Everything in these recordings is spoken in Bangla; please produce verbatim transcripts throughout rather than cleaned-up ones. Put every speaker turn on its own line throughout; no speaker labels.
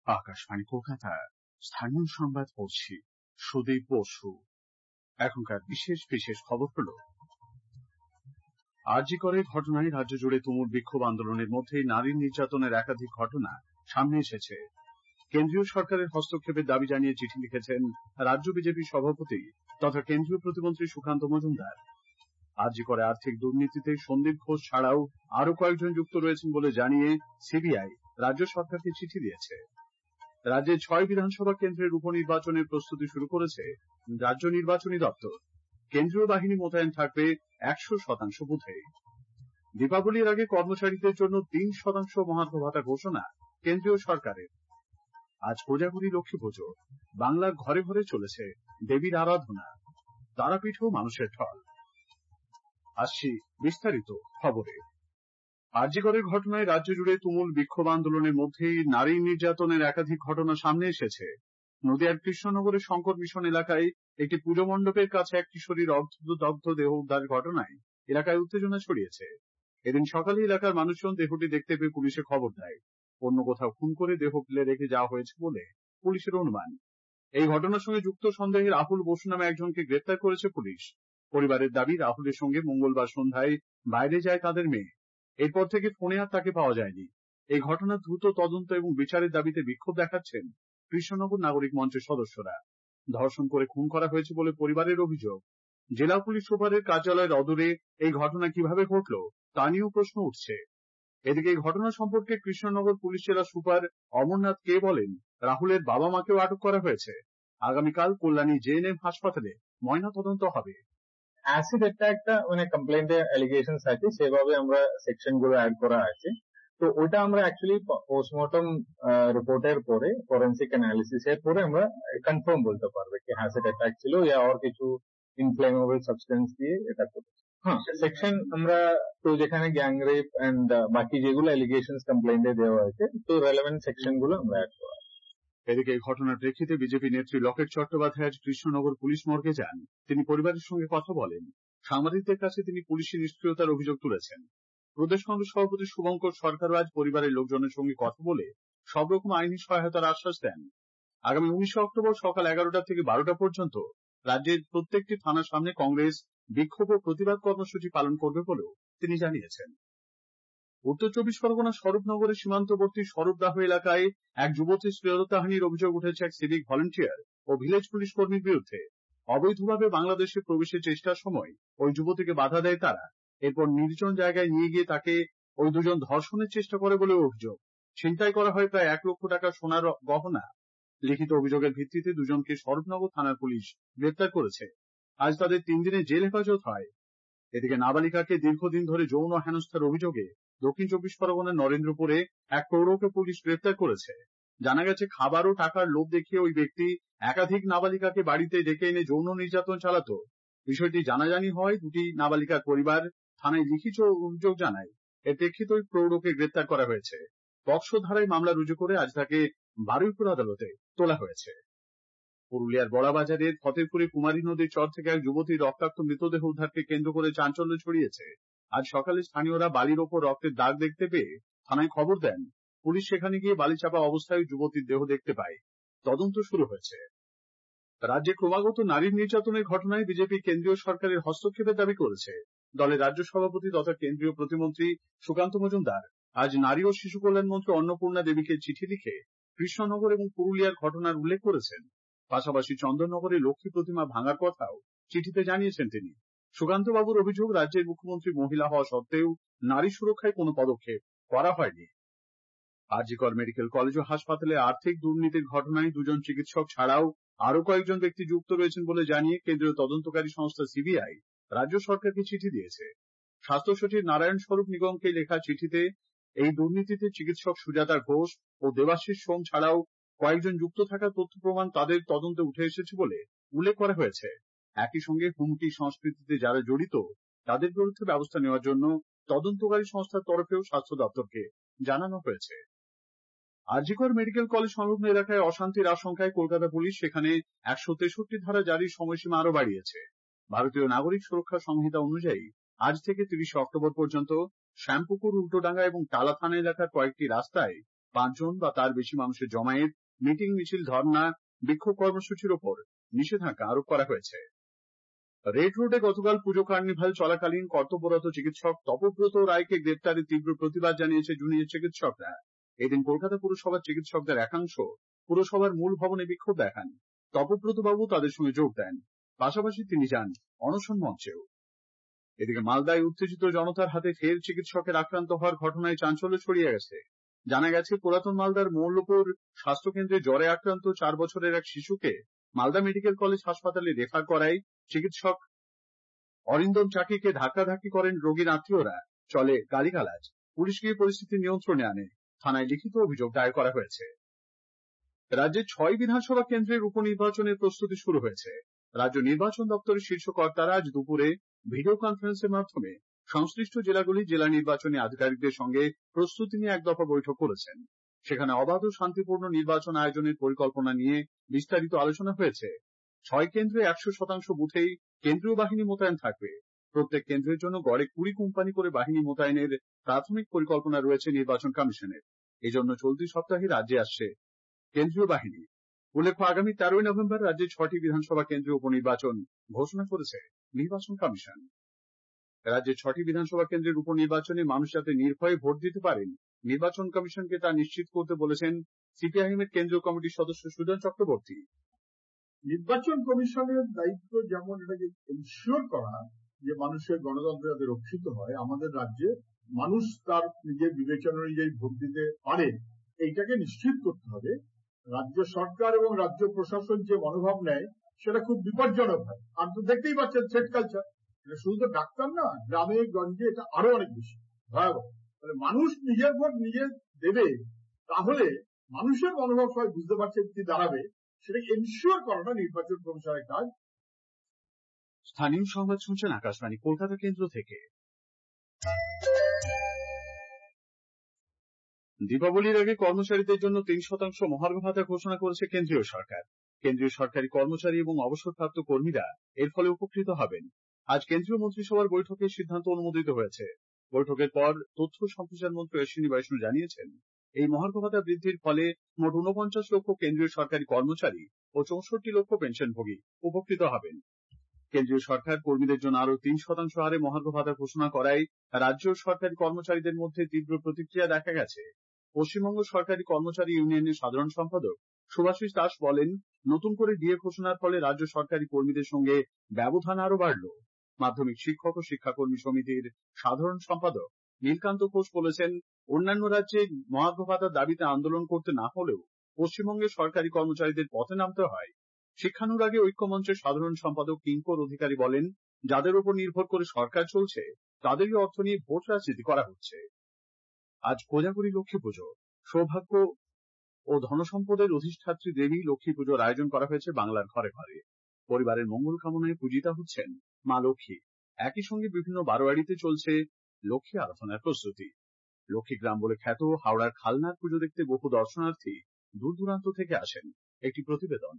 আকাশবাণী কলকাতা, স্থানীয় সংবাদ পড়ছি সুদীপ বসু। এখনকার বিশেষ বিশেষ খবর হলো, আর জি করের ঘটনায় রাজ্য জুড়ে তুমুল বিক্ষোভ আন্দোলনের মধ্যে নারী নির্যাতনের একাধিক ঘটনা সামনে এসেছে। কেন্দ্রীয় সরকারের হস্তক্ষেপের দাবি জানিয়ে চিঠি লিখেছেন রাজ্য বিজেপি সভাপতি তথা কেন্দ্রীয় প্রতিমন্ত্রী সুকান্ত মজুমদার। আর জি করে আর্থিক দুর্নীতিতে সন্দীপ ঘোষ ছাড়াও আরো কয়েকজন যুক্ত রয়েছেন বলে জানিয়ে সিবিআই রাজ্য সরকারকে চিঠি দিয়েছে। রাজ্যের ছয় বিধানসভা কেন্দ্রের উপনির্বাচনের প্রস্তুতি শুরু করেছে রাজ্য নির্বাচনী দপ্তর। কেন্দ্রীয় বাহিনী মোতায়েন থাকবে একশো শতাংশ বুথে। দীপাবলির আগে কর্মচারীদের জন্য তিন শতাংশ মহার্ঘ ভাতা ঘোষণা কেন্দ্রীয় সরকারের। আজ কোজাগরী লক্ষ্মী পুজো। বাংলার ঘরে ঘরে চলেছে দেবীর আরাধনা। তারাপীঠেও মানুষের ঢল। আসছি বিস্তারিত খবরে। আর জি করের ঘটনায় রাজ্য জুড়ে তুমুল বিক্ষোভ আন্দোলনের মধ্যেই নারী নির্যাতনের একাধিক ঘটনা সামনে এসেছে। নদিয়ার কৃষ্ণনগরের শঙ্কর মিশন এলাকায় একটি পুজো মণ্ডপের কাছে এক কিশোরীর অর্ধদগ্ধ দেহ উদ্ধার ঘটনায় এলাকায় উত্তেজনা ছড়িয়েছে। এদিন সকালে এলাকার মানুষজন দেহটি দেখতে পেয়ে পুলিশে খবর দেয়। অন্য কোথাও খুন করে দেহ ফেলে রেখে যাওয়া হয়েছে বলে পুলিশের অনুমান। এই ঘটনার সঙ্গে যুক্ত সন্দেহে রাহুল বসু নামে একজনকে গ্রেপ্তার করেছে পুলিশ। পরিবারের দাবি, রাহুলের সঙ্গে মঙ্গলবার সন্ধ্যায় বাইরে যায় তাদের মেয়ে। এরপর থেকে ফোনে আর তাকে পাওয়া যায়নি। এই ঘটনার দ্রুত তদন্ত এবং বিচারের দাবিতে বিক্ষোভ দেখাচ্ছেন কৃষ্ণনগর নাগরিক মঞ্চের সদস্যরা। ধর্ষণ করে খুন করা হয়েছে বলে পরিবারের অভিযোগ। জেলা পুলিশ সুপারের কার্যালয়ের অদূরে এই ঘটনা কিভাবে ঘটল তা নিয়েও প্রশ্ন উঠছে। এদিকে এই ঘটনা সম্পর্কে কৃষ্ণনগর পুলিশ জেলা সুপার অমরনাথ কে বলেন, রাহুলের বাবা মাকেও আটক করা হয়েছে। আগামীকাল কল্যাণী জে এন এম হাসপাতালে ময়না তদন্ত হবে।
অ্যাসিড অ্যাটাকটা মানে কমপ্লেন্টে অ্যালিগেশনস আছে, সেভাবে আমরা সেকশন গুলো অ্যাড করা আছে। তো ওটা আমরা অ্যাকচুয়ালি পোস্টমর্টম রিপোর্টের পরে, ফরেন্সিক অ্যানালিসিস এর পরে আমরা কনফার্ম বলতে পারবো কি অ্যাসিড অ্যাটাক ছিল ইয়া আর কিছু ইনফ্লেমেবল সাবস্টেন্স দিয়ে এটা করেছে। হ্যাঁ, সেকশন আমরা তো যেখানে গ্যাং রেপ এন্ড বাকি যেগুলো অ্যালিগেশনস কমপ্লেন্টে দেওয়া হয়েছে, তো রেলেভেন্ট সেকশন গুলো আমরা অ্যাড করা।
এদিকে এই ঘটনার প্রেক্ষিতে বিজেপি নেত্রী লকেট চট্টোপাধ্যায় আজ কৃষ্ণনগর পুলিশ মর্গে যান। তিনি পরিবারের সঙ্গে কথা বলেন। সাংবাদিকদের কাছে তিনি পুলিশি নিষ্ক্রিয়তার অভিযোগ তুলেছেন। প্রদেশ কংগ্রেস সভাপতি শুভঙ্কর সরকারও আজ পরিবারের লোকজনের সঙ্গে কথা বলে সব রকম আইনি সহায়তার আশ্বাস দেন। আগামী উনিশে অক্টোবর সকাল এগারোটা থেকে বারোটা পর্যন্ত রাজ্যের প্রত্যেকটি থানার সামনে কংগ্রেস বিক্ষোভ ও প্রতিবাদ কর্মসূচি পালন করবে বলেও তিনি জানিয়েছেন। উত্তর চব্বিশ পরগনার স্বরূপনগরের সীমান্তবর্তী স্বরূপদাহ এলাকায় এক যুবতীর শ্লীলতাহানির অভিযোগ উঠেছে এক সিভিক ভলেন্টিয়ার ও ভিলেজ পুলিশ কর্মীর বিরুদ্ধে। অবৈধভাবে বাংলাদেশে প্রবেশের চেষ্টার সময় ওই যুবতীকে বাধা দেয় তারা। এরপর নির্জন জায়গায় নিয়ে গিয়ে তাকে ওই দুজন ধর্ষণের চেষ্টা করে বলে অভিযোগ। ছিনতাই করা হয় প্রায় এক লক্ষ টাকা সোনার গহনা। লিখিত অভিযোগের ভিত্তিতে দুজনকে স্বরূপনগর থানার পুলিশ গ্রেপ্তার করেছে। আজ তাদের তিন দিনের জেল হেফাজত হয়। এদিকে নাবালিকাকে দীর্ঘদিন ধরে যৌন হেনস্থার অভিযোগে দক্ষিণ চব্বিশ পরগনার নরেন্দ্রপুরে এক প্রৌঢ়কে পুলিশ গ্রেপ্তার করেছে। জানা গেছে, খাবার ও টাকার লোভ দেখিয়ে ওই ব্যক্তি একাধিক নাবালিকাকে বাড়িতে ডেকে এনে যৌন নির্যাতন চালাতো। বিষয়টি জানাজানি হয় দুটি নাবালিকার পরিবার থানায় লিখিত অভিযোগ জানায়। এর প্রেক্ষিতে ওই প্রৌঢ়কে গ্রেপ্তার করা হয়েছে। পক্সো ধারায় মামলা রুজু করে আজ তাকে বারুইপুর আদালতে তোলা হয়েছে। পুরুলিয়ার বড়াবাজারের ফতেপুরে কুমারী নদীর চর থেকে এক যুবতীর রক্তাক্ত মৃতদেহ উদ্ধারকে কেন্দ্র করে চাঞ্চল্য ছড়িয়েছে। আজ সকালে স্থানীয়রা বালির ওপর রক্তের দাগ দেখতে পেয়ে থানায় খবর দেন। পুলিশ সেখানে গিয়ে বালিচাপা অবস্থায় যুবতীর দেহ দেখতে পায়। তদন্ত শুরু হয়েছে। রাজ্যে ক্রমাগত নারী নির্যাতনের ঘটনায় বিজেপি কেন্দ্রীয় সরকারের হস্তক্ষেপের দাবি করেছে। দলের রাজ্য সভাপতি তথা কেন্দ্রীয় প্রতিমন্ত্রী সুকান্ত মজুমদার আজ নারী ও শিশু কল্যাণ মন্ত্রী অন্নপূর্ণা দেবীকে চিঠি লিখে কৃষ্ণনগর এবং পুরুলিয়ার ঘটনার উল্লেখ করেছেন। পাশাপাশি চন্দননগরে লক্ষ্মী প্রতিমা ভাঙার কথাও চিঠিতে জানিয়েছেন তিনি। সুকান্তবাবুর অভিযোগ, রাজ্যের মুখ্যমন্ত্রী মহিলা হওয়া সত্ত্বেও নারী সুরক্ষায় কোনো পদক্ষেপ করা হয়নি। আর জি কর মেডিকেল কলেজ ও হাসপাতালে আর্থিক দুর্নীতির ঘটনায় দুজন চিকিৎসক ছাড়াও আরো কয়েকজন ব্যক্তি যুক্ত রয়েছেন বলে জানিয়ে কেন্দ্রীয় তদন্তকারী সংস্থা সিবিআই রাজ্য সরকারকে চিঠি দিয়েছে। স্বাস্থ্য সচিব নারায়ণ স্বরূপ নিগমকে লেখা চিঠিতে এই দুর্নীতিতে চিকিৎসক সুজাতা ঘোষ ও দেবাশিস সোম ছাড়াও কয়েকজন যুক্ত থাকার তথ্য প্রমাণ তাদের তদন্তে উঠে এসেছে বলে উল্লেখ করা হয়েছে। একই সঙ্গে হুমকি সংস্কৃতিতে যারা জড়িত তাদের বিরুদ্ধে ব্যবস্থা নেওয়ার জন্য তদন্তকারী সংস্থার তরফেও স্বাস্থ্য দপ্তরকে জানানো হয়েছে। আর জি কর মেডিকেল কলেজ সংলগ্ন এলাকায় অশান্তির আশঙ্কায় কলকাতা পুলিশ সেখানে একশো তেষট্টি ধারা জারির সময়সীমা আরো বাড়িয়েছে। ভারতীয় নাগরিক সুরক্ষা সংহিতা অনুযায়ী আজ থেকে তিরিশে অক্টোবর পর্যন্ত শ্যামপুকুর, উল্টোডাঙ্গা এবং টালা থানা এলাকার কয়েকটি রাস্তায় পাঁচজন বা তার বেশি মানুষের জমায়েত মিটিং মিছিল ধর্না বিক্ষোভ কর্মসূচির ওপর নিষেধাজ্ঞা আরোপ করা হয়েছে। রেড রোডে গতকাল পুজো কার্নিভাল চলাকালীন কর্তব্যরত চিকিৎসক তপব্রত রায়কে গ্রেপ্তারের তীব্র প্রতিবাদ জানিয়েছে জুনিয়র চিকিৎসকরা। এদিন কলকাতা পুরসভার চিকিৎসকদের একাংশ পুরসভার মূল ভবনে বিক্ষোভ দেখান। তপব্রত বাবু তাদের সঙ্গে যোগ দেন। পাশাপাশি তিনি যান অনশন মঞ্চেও। এদিকে মালদায় উত্তেজিত জনতার হাতে ফের চিকিৎসকের আক্রান্ত হওয়ার ঘটনায় চাঞ্চল্য ছড়িয়ে গেছে। জানা গেছে, পুরাতন মালদার মৌলপুর স্বাস্থ্যকেন্দ্রে জ্বরে আক্রান্ত চার বছরের এক শিশুকে মালদা মেডিকেল কলেজ হাসপাতালে রেফার করায় চিকিৎসক অরিন্দম চাকিকে ধাক্কাধাক্কি করেন রোগীর আত্মীয়রা। চলে গালিগালাজ। পুলিশ গিয়ে পরিস্থিতি নিয়ন্ত্রণে আনে। থানায় লিখিত অভিযোগ দায়ের করা হয়েছে। রাজ্যের ছয় বিধানসভা কেন্দ্রের উপনির্বাচনের প্রস্তুতি শুরু হয়েছে। রাজ্য নির্বাচন দপ্তরের শীর্ষ কর্তারা আজ দুপুরে ভিডিও কনফারেন্সের মাধ্যমে সংশ্লিষ্ট জেলাগুলির জেলা নির্বাচনী আধিকারিকদের সঙ্গে প্রস্তুতি নিয়ে এক দফা বৈঠক করেছেন। সেখানে অবাধ ও শান্তিপূর্ণ নির্বাচন আয়োজনের পরিকল্পনা নিয়ে বিস্তারিত আলোচনা হয়েছে। ছয় কেন্দ্রে একশো শতাংশ বুথেই কেন্দ্রীয় বাহিনী মোতায়েন থাকবে। প্রত্যেক কেন্দ্রের জন্য গড়ে কুড়ি কোম্পানি করে বাহিনী মোতায়েনের প্রাথমিক পরিকল্পনা রয়েছে নির্বাচন কমিশনের। এজন্য চলতি সপ্তাহে রাজ্যে আসছে কেন্দ্রীয় বাহিনী। উল্লেখ্য, আগামী তেরোই নভেম্বর রাজ্যে ছটি বিধানসভা কেন্দ্রে উপনির্বাচন ঘোষণা করেছে নির্বাচন কমিশন। রাজ্যের ছটি বিধানসভা কেন্দ্রের উপনির্বাচনে মানুষ যাতে নির্ভয়ে ভোট দিতে পারেন, নির্বাচন কমিশনকে তা নিশ্চিত করতে বলেছেন সিপিআইএম এর কেন্দ্রীয় কমিটির সদস্য সুজন চক্রবর্তী।
নির্বাচন কমিশনের দায়িত্ব যেমন এটাকে এনশিওর করা যে মানুষের গণতন্ত্র যাতে রক্ষিত হয়, আমাদের রাজ্যে মানুষ তার নিজের বিবেচনা অনুযায়ী ভোট দিতে পারে, এইটাকে নিশ্চিত করতে হবে। রাজ্য সরকার এবং রাজ্য প্রশাসন যে মনোভাব নেয় সেটা খুব বিপজ্জনক হয়। আর তো দেখতেই পাচ্ছেন থ্রেট কালচার, এটা শুধু তো ডাক্তার না, গ্রামে গঞ্জে এটা আরো অনেক বেশি ভয়াবহ। তাহলে মানুষ নিজের ভোট নিজে দেবে, তাহলে মানুষের মনোভাব সবাই বুঝতে পারছে কি দাঁড়াবে, সেটা এনশিওর করাটা নির্বাচন কমিশনের কাজ।
স্থানীয় সংবাদ শুনছেন আকাশবাণী কলকাতা কেন্দ্র থেকে। দীপাবলির আগে কর্মচারীদের জন্য তিন শতাংশ মহার্ঘ ভাতা ঘোষণা করেছে কেন্দ্রীয় সরকার। কেন্দ্রীয় সরকারি কর্মচারী এবং অবসরপ্রাপ্ত কর্মীরা এর ফলে উপকৃত হবেন। আজ কেন্দ্রীয় মন্ত্রিসভার বৈঠকে সিদ্ধান্ত অনুমোদিত হয়েছে। বৈঠকের পর তথ্য সম্প্রচার মন্ত্রী অশ্বিনী বৈষ্ণব জানিয়েছেন, এই মহার্ঘ ভাতা বৃদ্ধির ফলে মোট ঊনপঞ্চাশ লক্ষ কেন্দ্রীয় সরকারি কর্মচারী ও চৌষট্টি লক্ষ পেনশনভোগী উপকৃত হবেন। কেন্দ্রীয় সরকার কর্মীদের জন্য আরো তিন শতাংশ হারে মহার্ঘ ভাতা ঘোষণা করায় রাজ্য সরকারি কর্মচারীদের মধ্যে তীব্র প্রতিক্রিয়া দেখা গেছে। পশ্চিমবঙ্গ সরকারি কর্মচারী ইউনিয়নের সাধারণ সম্পাদক শুভাশিস দাস বলেন, নতুন করে ডিএ ঘোষণার ফলে রাজ্য সরকারি কর্মীদের সঙ্গে ব্যবধান আরো বাড়ল। মাধ্যমিক শিক্ষক ও শিক্ষাকর্মী সমিতির সাধারণ সম্পাদক নীলকান্ত ঘোষ বলেছেন, অন্যান্য রাজ্যে মহার্ঘ ভাতার দাবিতে আন্দোলন করতে না হলেও পশ্চিমবঙ্গের সরকারি কর্মচারীদের পথে নামতে হয়। শিক্ষানুরাগী ঐক্যমঞ্চের সাধারণ সম্পাদক কিঙ্কর অধিকারী বলেন, যাদের উপর নির্ভর করে সরকার চলছে তাদেরই অর্থ নিয়ে ভোট রাজনীতি করা হচ্ছে। আজ কোজাগরী লক্ষ্মী পুজো। সৌভাগ্য ও ধনসম্পদের অধিষ্ঠাত্রী দেবী লক্ষ্মী পুজোর আয়োজন করা হয়েছে বাংলার ঘরে ঘরে। পরিবারের মঙ্গল কামনায় পূজিতা হচ্ছেন মা লক্ষ্মী। একই সঙ্গে বিভিন্ন বারোয়ারিতে চলছে লক্ষ্মী আরাধনার প্রস্তুতি। লক্ষ্মীগ্রাম বলে খ্যাত হাওড়ার খালনার পুজো দেখতে বহু দর্শনার্থী দূর দূরান্ত থেকে আসেন। একটি প্রতিবেদন।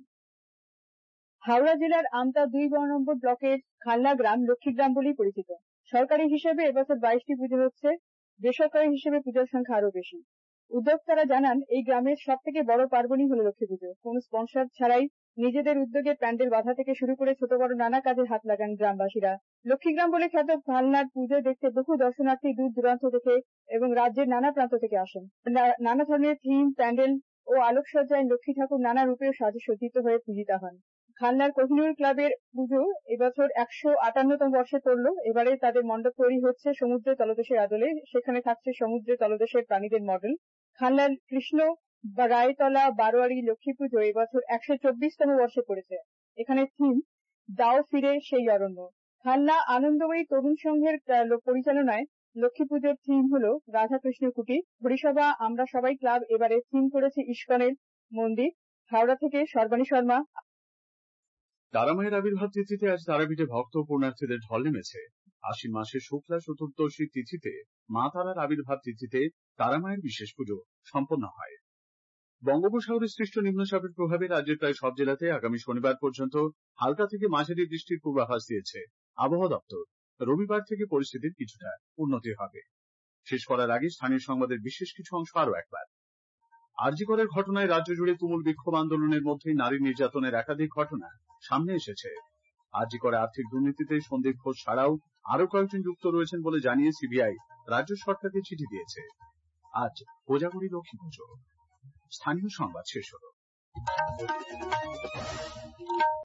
হাওড়া জেলার আমতা দুই নম্বর ব্লকের খালনা গ্রাম লক্ষ্মীগ্রাম বলেই পরিচিত। সরকারি হিসেবে এবছর বাইশটি পুজো হচ্ছে, বেসরকারি হিসেবে পুজোর সংখ্যা আরো বেশি। উদ্যোক্তারা জানান, এই গ্রামের সব থেকে বড় পার্বণই হলো লক্ষ্মী পুজো। কোন স্পন্সর ছাড়াই নিজেদের উদ্যোগে প্যান্ডেল বাঁধা থেকে শুরু করে ছোট বড় নানা কাজে হাত লাগান গ্রামবাসীরা। লক্ষ্মীগ্রাম বলে খ্যাত খালনার পুজো দেখতে বহু দর্শনার্থী দূর দূরান্ত থেকে এবং রাজ্যের নানা প্রান্ত থেকে আসেন। নানা ধরনের থিম, প্যান্ডেল ও আলোকসজ্জায় লক্ষ্মী ঠাকুর নানা রূপে সাজে সজ্জিত হয়ে পূজিতা হন। খালনার কোহিনুর ক্লাবের পুজো এবছর একশো আটান্নতম বর্ষে পড়ল। এবারে তাদের মণ্ডপ তৈরি হচ্ছে সমুদ্রের তলদেশের আদলে। সেখানে থাকছে সমুদ্রের তলদেশের প্রাণীদের মডেল। খালনার কৃষ্ণ বা রায়তলা বারোয়ারি লক্ষ্মী পুজো এবছর একশো চব্বিশতম বর্ষে পড়েছে। এখানে থিম দাও ফিরে সেই অরণ্য। খালনা আনন্দময়ী তরুণ সংঘের পরিচালনায় লক্ষ্মী পুজোর থিম হলো রাধাকৃষ্ণ কুটি। হরিসভা আমরা সবাই ক্লাব এবারে থিম করেছে ইস্কনের মন্দির। হাওড়া থেকে সর্বাণী শর্মা।
তারামায়ের আবির্ভাব তিথিতে আজ তারাপীঠে ভক্ত ও পুণ্যার্থীদের ঢল নেমেছে। আশ্বিন মাসের শুক্লা চতুর্দশী তিথিতে মা তারার আবির্ভাব তিথিতে তারামায়ের বিশেষ পুজো সম্পন্ন হয়। বঙ্গোপসাগরে সৃষ্ট নিম্নচাপের প্রভাবে রাজ্যের প্রায় সব জেলাতে আগামী শনিবার পর্যন্ত হালকা থেকে মাঝারি বৃষ্টির পূর্বাভাস দিয়েছে আবহাওয়া দপ্তর। রবিবার থেকে পরিস্থিতির কিছুটা উন্নতি হবে। শেষ করার আগে স্থানীয় সংবাদের বিশেষ কিছু অংশ আরো একবার। আর জি করের ঘটনায় রাজ্য জুড়ে তুমুল বিক্ষোভ আন্দোলনের মধ্যেই নারী নির্যাতনের একাধিক ঘটনা সামনে এসেছে। আর জি করে আর্থিক দুর্নীতিতে সন্দীপ ঘোষ ছাড়াও আরো কয়েকজন যুক্ত রয়েছেন বলে জানিয়ে সিবিআই রাজ্য সরকারকে চিঠি দিয়েছে। আজ কোজাগরী লক্ষ্মী পুজো। স্থানীয় সংবাদ শেষ হলো।